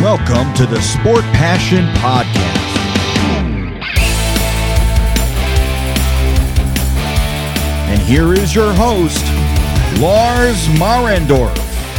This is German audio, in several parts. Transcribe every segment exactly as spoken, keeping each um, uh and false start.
Welcome to the Sport Passion Podcast. And here is your host, Lars Marendorf.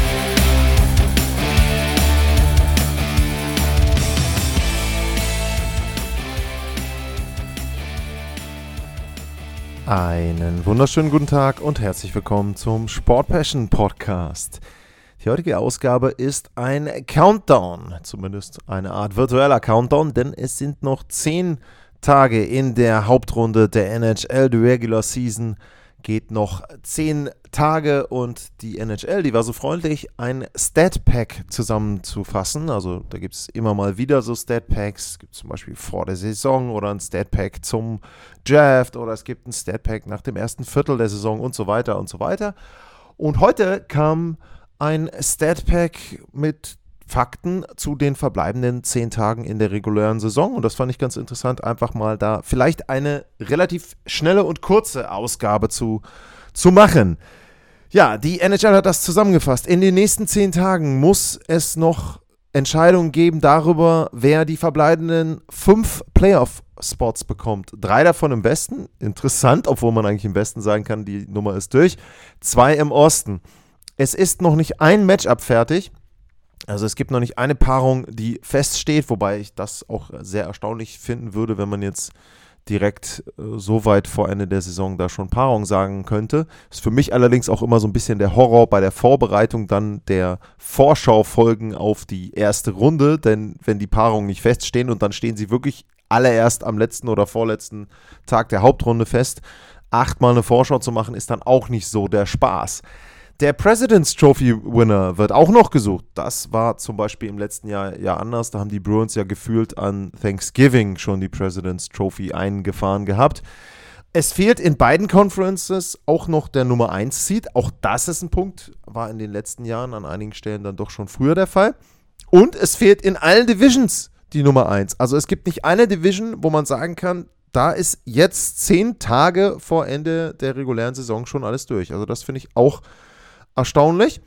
Einen wunderschönen guten Tag und herzlich willkommen zum Sport Passion Podcast. Die heutige Ausgabe ist ein Countdown, zumindest eine Art virtueller Countdown, denn es sind noch zehn Tage in der Hauptrunde der N H L. Die Regular Season geht noch zehn Tage und die N H L, die war so freundlich, ein Stat-Pack zusammenzufassen. Also da gibt es immer mal wieder so Stat-Packs, gibt zum Beispiel vor der Saison oder ein Stat-Pack zum Draft oder es gibt ein Stat-Pack nach dem ersten Viertel der Saison und so weiter und so weiter. Und heute kam ein Stat-Pack mit Fakten zu den verbleibenden zehn Tagen in der regulären Saison. Und das fand ich ganz interessant, einfach mal da vielleicht eine relativ schnelle und kurze Ausgabe zu, zu machen. Ja, die N H L hat das zusammengefasst. In den nächsten zehn Tagen muss es noch Entscheidungen geben darüber, wer die verbleibenden fünf Playoff-Spots bekommt. Drei davon im Westen. Interessant, obwohl man eigentlich im Westen sagen kann, die Nummer ist durch. Zwei im Osten. Es ist noch nicht ein Matchup fertig, also es gibt noch nicht eine Paarung, die feststeht, wobei ich das auch sehr erstaunlich finden würde, wenn man jetzt direkt äh, so weit vor Ende der Saison da schon Paarung sagen könnte. Ist für mich allerdings auch immer so ein bisschen der Horror bei der Vorbereitung dann der Vorschaufolgen auf die erste Runde, denn wenn die Paarungen nicht feststehen und dann stehen sie wirklich alle erst am letzten oder vorletzten Tag der Hauptrunde fest, achtmal eine Vorschau zu machen, ist dann auch nicht so der Spaß. Der President's Trophy Winner wird auch noch gesucht. Das war zum Beispiel im letzten Jahr ja anders. Da haben die Bruins ja gefühlt an Thanksgiving schon die President's Trophy eingefahren gehabt. Es fehlt in beiden Conferences auch noch der Nummer eins Seed. Auch das ist ein Punkt, war in den letzten Jahren an einigen Stellen dann doch schon früher der Fall. Und es fehlt in allen Divisions die Nummer eins. Also es gibt nicht eine Division, wo man sagen kann, da ist jetzt zehn Tage vor Ende der regulären Saison schon alles durch. Also das finde ich auch erstaunlich.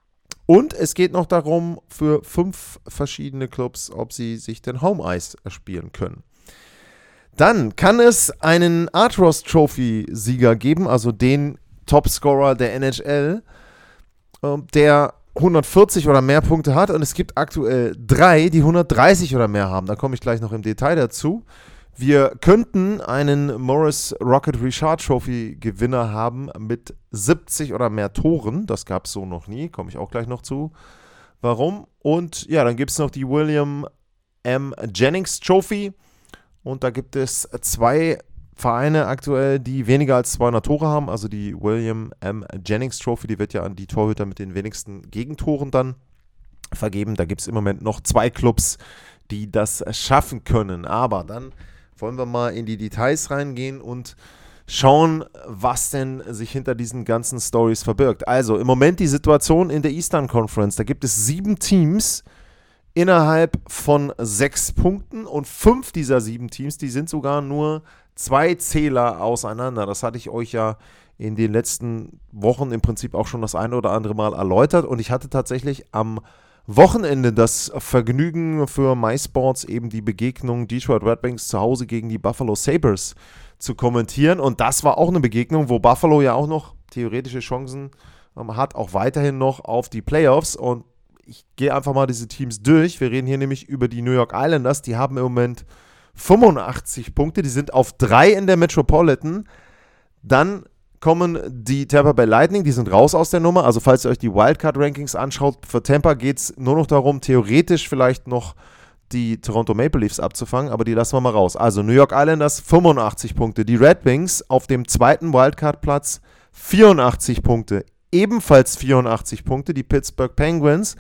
Und es geht noch darum, für fünf verschiedene Clubs, ob sie sich den Home Ice erspielen können. Dann kann es einen Artros Trophy Sieger geben, also den Topscorer der N H L, der hundertvierzig oder mehr Punkte hat. Und es gibt aktuell drei, die hundertdreißig oder mehr haben. Da komme ich gleich noch im Detail dazu. Wir könnten einen Morris Rocket Richard Trophy Gewinner haben mit siebzig oder mehr Toren. Das gab es so noch nie, komme ich auch gleich noch zu. Warum? Und ja, dann gibt es noch die William M. Jennings Trophy. Und da gibt es zwei Vereine aktuell, die weniger als zweihundert Tore haben. Also die William M. Jennings Trophy, die wird ja an die Torhüter mit den wenigsten Gegentoren dann vergeben. Da gibt es im Moment noch zwei Clubs, die das schaffen können. Aber dann wollen wir mal in die Details reingehen und schauen, was denn sich hinter diesen ganzen Stories verbirgt. Also im Moment die Situation in der Eastern Conference. Da gibt es sieben Teams innerhalb von sechs Punkten und fünf dieser sieben Teams, die sind sogar nur zwei Zähler auseinander. Das hatte ich euch ja in den letzten Wochen im Prinzip auch schon das eine oder andere Mal erläutert und ich hatte tatsächlich am Wochenende das Vergnügen für MySports, eben die Begegnung Detroit Red Wings zu Hause gegen die Buffalo Sabres zu kommentieren. Und das war auch eine Begegnung, wo Buffalo ja auch noch theoretische Chancen ähm, hat, auch weiterhin noch auf die Playoffs. Und ich gehe einfach mal diese Teams durch. Wir reden hier nämlich über die New York Islanders. Die haben im Moment fünfundachtzig Punkte. Die sind auf drei in der Metropolitan. Dann kommen die Tampa Bay Lightning, die sind raus aus der Nummer. Also falls ihr euch die Wildcard-Rankings anschaut, für Tampa geht es nur noch darum, theoretisch vielleicht noch die Toronto Maple Leafs abzufangen, aber die lassen wir mal raus. Also New York Islanders fünfundachtzig Punkte, die Red Wings auf dem zweiten Wildcard-Platz vierundachtzig Punkte, ebenfalls vierundachtzig Punkte, die Pittsburgh Penguins.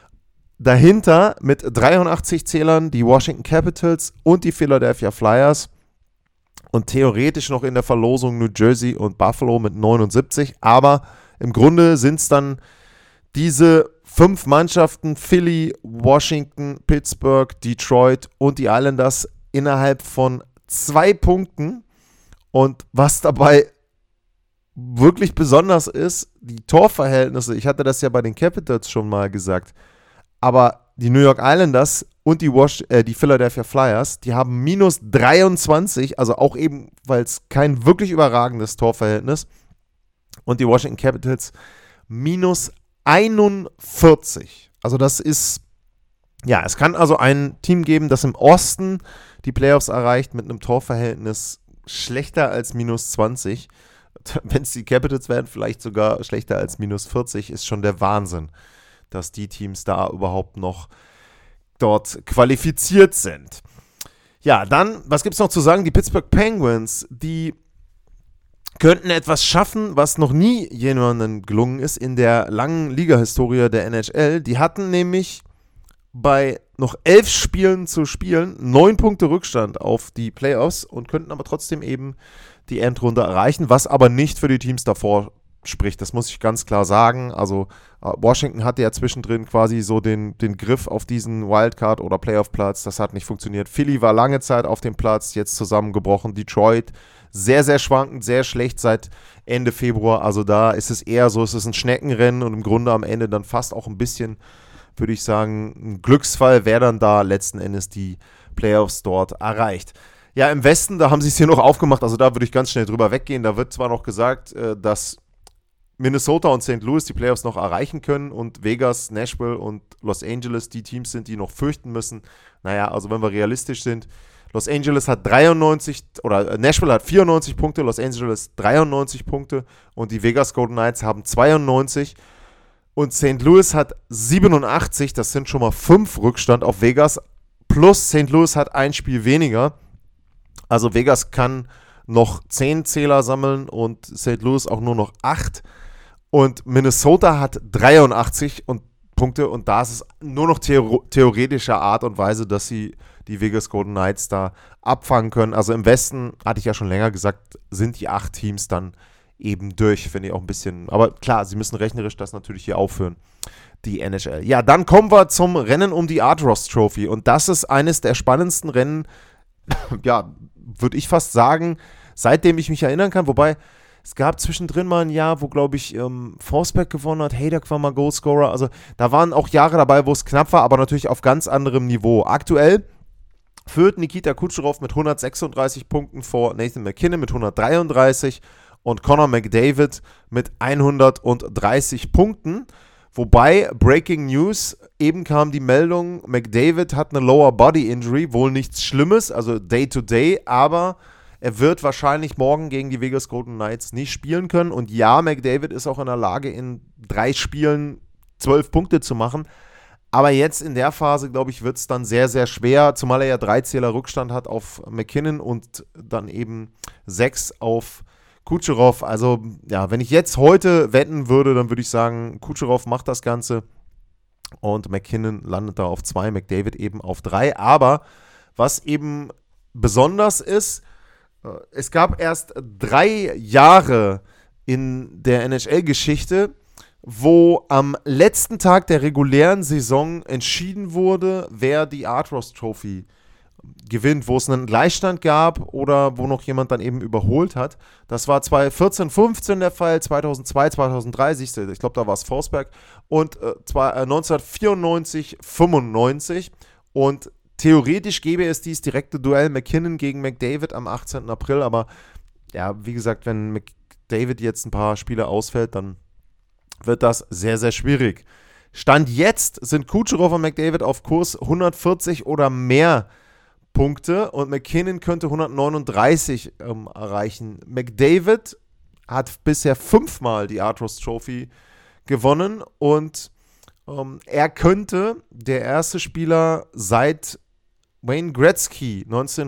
Dahinter mit dreiundachtzig Zählern die Washington Capitals und die Philadelphia Flyers. Und theoretisch noch in der Verlosung New Jersey und Buffalo mit neunundsiebzig. Aber im Grunde sind es dann diese fünf Mannschaften, Philly, Washington, Pittsburgh, Detroit und die Islanders innerhalb von zwei Punkten. Und was dabei wirklich besonders ist, die Torverhältnisse, ich hatte das ja bei den Capitals schon mal gesagt, aber die New York Islanders und die, Wash, äh, die Philadelphia Flyers, die haben minus dreiundzwanzig, also auch ebenfalls kein wirklich überragendes Torverhältnis. Und die Washington Capitals minus einundvierzig. Also das ist, ja, es kann also ein Team geben, das im Osten die Playoffs erreicht mit einem Torverhältnis schlechter als minus zwanzig. Wenn es die Capitals werden, vielleicht sogar schlechter als minus vierzig, ist schon der Wahnsinn, dass die Teams da überhaupt noch dort qualifiziert sind. Ja, dann, was gibt es noch zu sagen? Die Pittsburgh Penguins, die könnten etwas schaffen, was noch nie jemandem gelungen ist in der langen Liga-Historie der N H L. Die hatten nämlich bei noch elf Spielen zu spielen neun Punkte Rückstand auf die Playoffs und könnten aber trotzdem eben die Endrunde erreichen, was aber nicht für die Teams davor spricht. Das muss ich ganz klar sagen. Also Washington hatte ja zwischendrin quasi so den, den Griff auf diesen Wildcard- oder Playoff-Platz. Das hat nicht funktioniert. Philly war lange Zeit auf dem Platz, jetzt zusammengebrochen. Detroit sehr, sehr schwankend, sehr schlecht seit Ende Februar. Also da ist es eher so, es ist ein Schneckenrennen und im Grunde am Ende dann fast auch ein bisschen, würde ich sagen, ein Glücksfall, wer dann da letzten Endes die Playoffs dort erreicht. Ja, im Westen, da haben sie es hier noch aufgemacht, also da würde ich ganz schnell drüber weggehen. Da wird zwar noch gesagt, dass Minnesota und Saint Louis die Playoffs noch erreichen können und Vegas, Nashville und Los Angeles die Teams sind, die noch fürchten müssen. Naja, also wenn wir realistisch sind, Los Angeles hat dreiundneunzig, oder Nashville hat vierundneunzig Punkte, Los Angeles dreiundneunzig Punkte und die Vegas Golden Knights haben zweiundneunzig und Saint Louis hat siebenundachtzig, das sind schon mal fünf Rückstand auf Vegas, plus Saint Louis hat ein Spiel weniger. Also Vegas kann noch zehn Zähler sammeln und Saint Louis auch nur noch acht. Und Minnesota hat dreiundachtzig und Punkte und da ist es nur noch theor- theoretischer Art und Weise, dass sie die Vegas Golden Knights da abfangen können. Also im Westen, hatte ich ja schon länger gesagt, sind die acht Teams dann eben durch, finde ich auch ein bisschen. Aber klar, sie müssen rechnerisch das natürlich hier aufführen, die N H L. Ja, dann kommen wir zum Rennen um die Art Ross Trophy und das ist eines der spannendsten Rennen, ja, würde ich fast sagen, seitdem ich mich erinnern kann, wobei es gab zwischendrin mal ein Jahr, wo, glaube ich, ähm, Forsberg gewonnen hat, Haydock war mal Goalscorer, also da waren auch Jahre dabei, wo es knapp war, aber natürlich auf ganz anderem Niveau. Aktuell führt Nikita Kucherov mit hundertsechsunddreißig Punkten vor Nathan MacKinnon mit hundertdreiunddreißig und Connor McDavid mit hundertdreißig Punkten. Wobei, Breaking News, eben kam die Meldung, McDavid hat eine Lower Body Injury, wohl nichts Schlimmes, also Day to Day, aber er wird wahrscheinlich morgen gegen die Vegas Golden Knights nicht spielen können. Und ja, McDavid ist auch in der Lage, in drei Spielen zwölf Punkte zu machen. Aber jetzt in der Phase, glaube ich, wird es dann sehr, sehr schwer, zumal er ja drei Zähler Rückstand hat auf MacKinnon und dann eben sechs auf Kucherov. Also, ja, wenn ich jetzt heute wetten würde, dann würde ich sagen, Kucherov macht das Ganze und MacKinnon landet da auf zwei, McDavid eben auf drei. Aber was eben besonders ist, es gab erst drei Jahre in der N H L-Geschichte, wo am letzten Tag der regulären Saison entschieden wurde, wer die Art Ross Trophy gewinnt, wo es einen Gleichstand gab oder wo noch jemand dann eben überholt hat. Das war zweitausendvierzehn fünfzehn der Fall, zweitausendzwei, zweitausenddrei, ich glaube, da war es Forsberg und äh, zwar äh, neunzehnhundertvierundneunzig fünfundneunzig und theoretisch gäbe es dieses direkte Duell MacKinnon gegen McDavid am achtzehnten April, aber ja, wie gesagt, wenn McDavid jetzt ein paar Spiele ausfällt, dann wird das sehr, sehr schwierig. Stand jetzt sind Kucherov und McDavid auf Kurs hundertvierzig oder mehr Punkte und MacKinnon könnte hundertneununddreißig ähm, erreichen. McDavid hat bisher fünfmal die Art Ross Trophy gewonnen und ähm, er könnte der erste Spieler seit Wayne Gretzky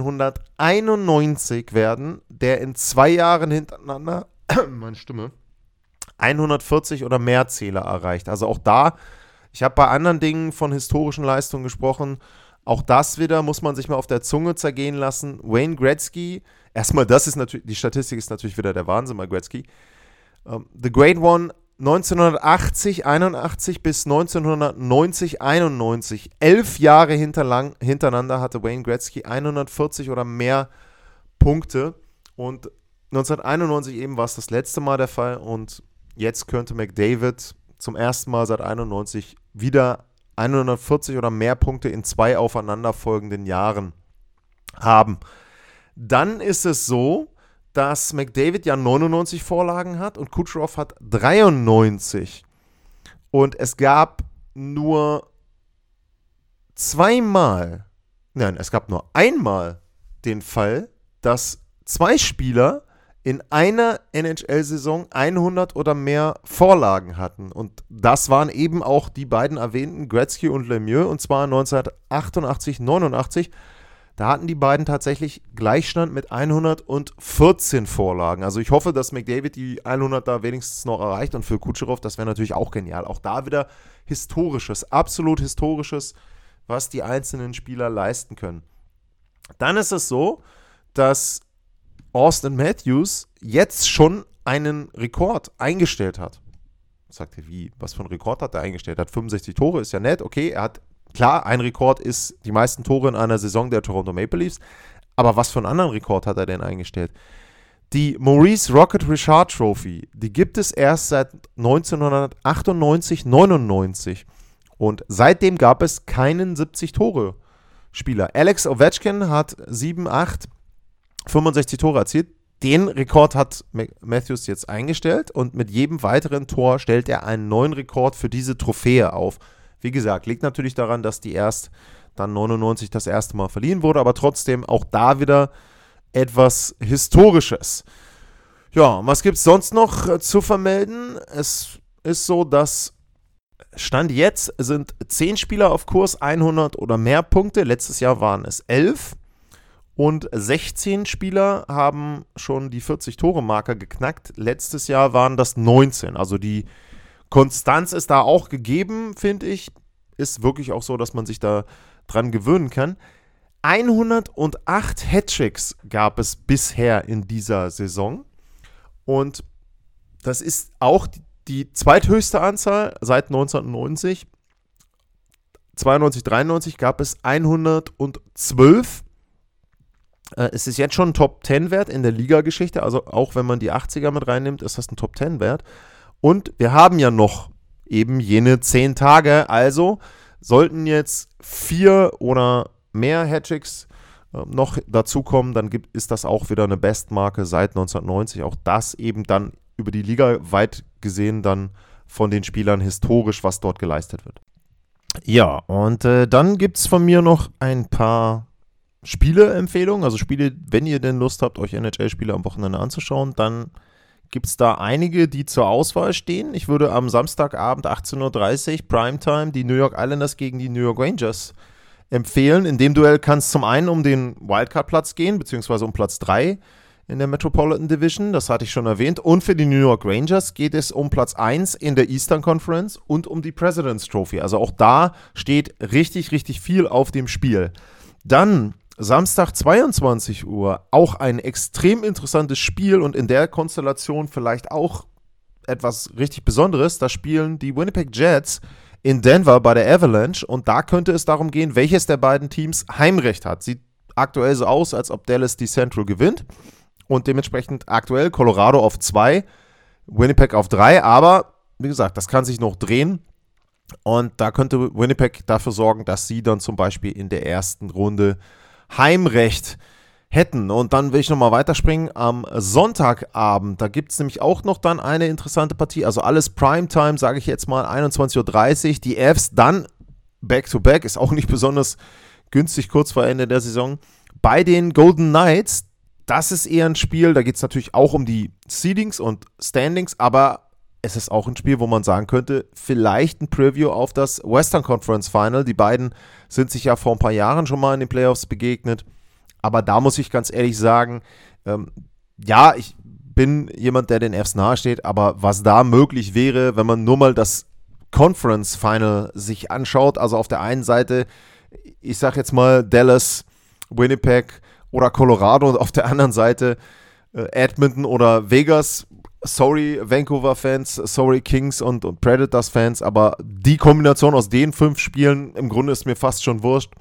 neunzehnhunderteinundneunzig werden, der in zwei Jahren hintereinander, meine Stimme, hundertvierzig oder mehr Zähler erreicht. Also auch da, ich habe bei anderen Dingen von historischen Leistungen gesprochen, auch das wieder muss man sich mal auf der Zunge zergehen lassen. Wayne Gretzky, erstmal das ist natürlich, die Statistik ist natürlich wieder der Wahnsinn bei Gretzky. Um, The Great One neunzehnhundertachtzig, einundachtzig bis neunzehnhundertneunzig, einundneunzig, elf Jahre hinterlang, hintereinander hatte Wayne Gretzky hundertvierzig oder mehr Punkte und neunzehnhunderteinundneunzig eben war es das letzte Mal der Fall und jetzt könnte McDavid zum ersten Mal seit einundneunzig wieder hundertvierzig oder mehr Punkte in zwei aufeinanderfolgenden Jahren haben. Dann ist es so, dass McDavid ja neunundneunzig Vorlagen hat und Kucherov hat dreiundneunzig. Und es gab nur zweimal, nein, es gab nur einmal den Fall, dass zwei Spieler in einer N H L-Saison hundert oder mehr Vorlagen hatten. Und das waren eben auch die beiden erwähnten Gretzky und Lemieux, und zwar neunzehnhundertachtundachtzig neunundachtzig. Da hatten die beiden tatsächlich Gleichstand mit hundertvierzehn Vorlagen. Also ich hoffe, dass McDavid die hundert da wenigstens noch erreicht, und für Kucherov, das wäre natürlich auch genial. Auch da wieder Historisches, absolut Historisches, was die einzelnen Spieler leisten können. Dann ist es so, dass Auston Matthews jetzt schon einen Rekord eingestellt hat. Sagt ihr, wie, was für einen Rekord hat er eingestellt? Er hat fünfundsechzig Tore, ist ja nett, okay, er hat, klar, ein Rekord ist die meisten Tore in einer Saison der Toronto Maple Leafs, aber was für einen anderen Rekord hat er denn eingestellt? Die Maurice Rocket Richard Trophy, die gibt es erst seit neunzehnhundertachtundneunzig neunundneunzig und seitdem gab es keinen siebzig-Tore-Spieler. Alex Ovechkin hat sieben, acht, fünfundsechzig Tore erzielt. Den Rekord hat Matthews jetzt eingestellt und mit jedem weiteren Tor stellt er einen neuen Rekord für diese Trophäe auf. Wie gesagt, liegt natürlich daran, dass die erst dann neunundneunzig das erste Mal verliehen wurde, aber trotzdem auch da wieder etwas Historisches. Ja, und was gibt es sonst noch äh, zu vermelden? Es ist so, dass Stand jetzt sind zehn Spieler auf Kurs hundert oder mehr Punkte. Letztes Jahr waren es elf. Und sechzehn Spieler haben schon die vierzig-Tore-Marke geknackt. Letztes Jahr waren das neunzehn. Also die Konstanz ist da auch gegeben, finde ich. Ist wirklich auch so, dass man sich da dran gewöhnen kann. hundertacht Hattricks gab es bisher in dieser Saison. Und das ist auch die zweithöchste Anzahl seit neunzehnhundertneunzig. zweiundneunzig, dreiundneunzig gab es hundertzwölf. Es ist jetzt schon ein Top-zehn-Wert in der Liga-Geschichte, also auch wenn man die achtziger mit reinnimmt, ist das ein Top-zehn-Wert. Und wir haben ja noch eben jene zehn Tage, also sollten jetzt vier oder mehr Hattricks äh, noch dazukommen, dann gibt, ist das auch wieder eine Bestmarke seit neunzehnhundertneunzig. Auch das eben dann über die Liga weit gesehen dann von den Spielern historisch, was dort geleistet wird. Ja, und äh, dann gibt es von mir noch ein paar Spiele-Empfehlungen, also Spiele, wenn ihr denn Lust habt, euch N H L-Spiele am Wochenende anzuschauen, dann gibt es da einige, die zur Auswahl stehen. Ich würde am Samstagabend achtzehn Uhr dreißig Primetime die New York Islanders gegen die New York Rangers empfehlen. In dem Duell kann es zum einen um den Wildcard-Platz gehen, beziehungsweise um Platz drei in der Metropolitan Division, das hatte ich schon erwähnt. Und für die New York Rangers geht es um Platz eins in der Eastern Conference und um die President's Trophy. Also auch da steht richtig, richtig viel auf dem Spiel. Dann Samstag zweiundzwanzig Uhr, auch ein extrem interessantes Spiel und in der Konstellation vielleicht auch etwas richtig Besonderes. Da spielen die Winnipeg Jets in Denver bei der Avalanche und da könnte es darum gehen, welches der beiden Teams Heimrecht hat. Sieht aktuell so aus, als ob Dallas die Central gewinnt und dementsprechend aktuell Colorado auf zwei, Winnipeg auf drei, aber wie gesagt, das kann sich noch drehen. Und da könnte Winnipeg dafür sorgen, dass sie dann zum Beispiel in der ersten Runde Heimrecht hätten. Und dann will ich nochmal weiterspringen am Sonntagabend. Da gibt es nämlich auch noch dann eine interessante Partie. Also alles Primetime, sage ich jetzt mal, einundzwanzig Uhr dreißig. Die Avs dann Back-to-Back, ist auch nicht besonders günstig kurz vor Ende der Saison. Bei den Golden Knights, das ist eher ein Spiel, da geht es natürlich auch um die Seedings und Standings, aber es ist auch ein Spiel, wo man sagen könnte, vielleicht ein Preview auf das Western Conference Final. Die beiden sind sich ja vor ein paar Jahren schon mal in den Playoffs begegnet. Aber da muss ich ganz ehrlich sagen, ähm, ja, ich bin jemand, der den Avs nahe steht, aber was da möglich wäre, wenn man nur mal das Conference Final sich anschaut, also auf der einen Seite, ich sag jetzt mal Dallas, Winnipeg oder Colorado und auf der anderen Seite äh, Edmonton oder Vegas. Sorry Vancouver-Fans, sorry Kings und, und Predators-Fans, aber die Kombination aus den fünf Spielen, im Grunde ist mir fast schon wurscht,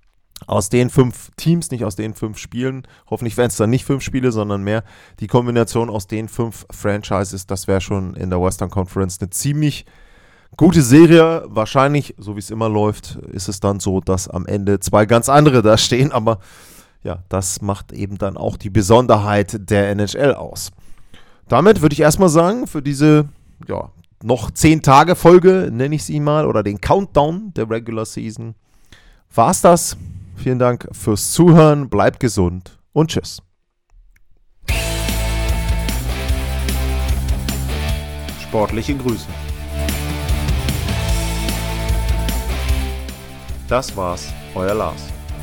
aus den fünf Teams, nicht aus den fünf Spielen, hoffentlich wären es dann nicht fünf Spiele, sondern mehr, die Kombination aus den fünf Franchises, das wäre schon in der Western Conference eine ziemlich gute Serie. Wahrscheinlich, so wie es immer läuft, ist es dann so, dass am Ende zwei ganz andere da stehen. Aber ja, das macht eben dann auch die Besonderheit der N H L aus. Damit würde ich erstmal sagen, für diese ja, noch zehn Tage Folge, nenne ich sie mal, oder den Countdown der Regular Season, war's das. Vielen Dank fürs Zuhören, bleibt gesund und tschüss. Sportliche Grüße. Das war's, euer Lars.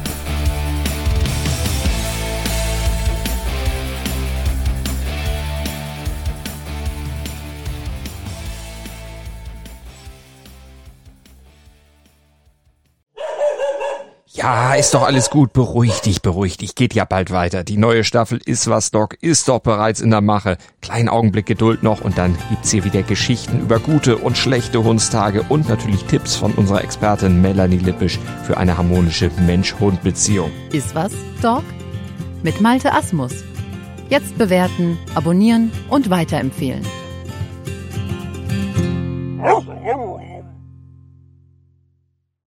Ja, ist doch alles gut. Beruhig dich, beruhig dich. Geht ja bald weiter. Die neue Staffel Ist was, Doc, ist doch bereits in der Mache. Kleinen Augenblick Geduld noch und dann gibt's hier wieder Geschichten über gute und schlechte Hundstage und natürlich Tipps von unserer Expertin Melanie Lippisch für eine harmonische Mensch-Hund-Beziehung. Ist was, Doc? Mit Malte Asmus. Jetzt bewerten, abonnieren und weiterempfehlen.